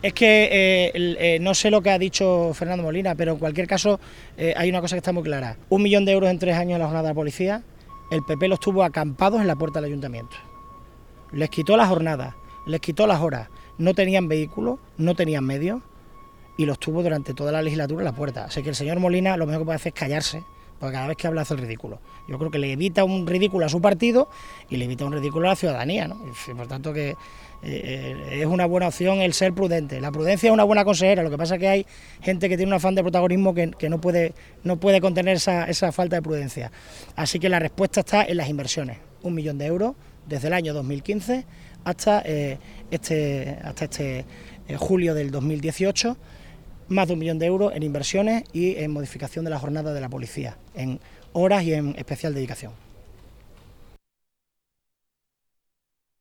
Es que no sé lo que ha dicho Fernando Molina, pero en cualquier caso hay una cosa que está muy clara. 1 millón de euros en 3 años en la jornada de la policía, el PP los tuvo acampados en la puerta del ayuntamiento. Les quitó la jornada, les quitó las horas, no tenían vehículos, no tenían medios y los tuvo durante toda la legislatura en la puerta. Así que el señor Molina lo mejor que puede hacer es callarse, porque cada vez que habla hace el ridículo. Yo creo que le evita un ridículo a su partido y le evita un ridículo a la ciudadanía, ¿no? Por tanto que es una buena opción el ser prudente. La prudencia es una buena consejera, lo que pasa es que hay gente que tiene un afán de protagonismo que no puede contener esa falta de prudencia. Así que la respuesta está en las inversiones, 1 millón de euros desde el año 2015 hasta este julio del 2018, más de 1 millón de euros en inversiones y en modificación de la jornada de la policía, en horas y en especial dedicación.